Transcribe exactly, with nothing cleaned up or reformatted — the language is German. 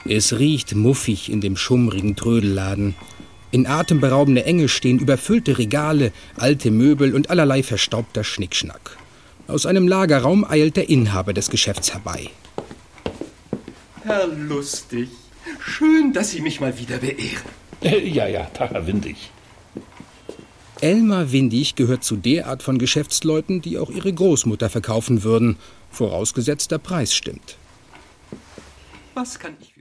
Es riecht muffig in dem schummrigen Trödelladen. In atemberaubender Enge stehen überfüllte Regale, alte Möbel und allerlei verstaubter Schnickschnack. Aus einem Lagerraum eilt der Inhaber des Geschäfts herbei. Herr Lustig, schön, dass Sie mich mal wieder beehren. Äh, ja, ja, Tag, Herr Windig. Elmar Windig gehört zu der Art von Geschäftsleuten, die auch ihre Großmutter verkaufen würden, vorausgesetzt der Preis stimmt. Was kann ich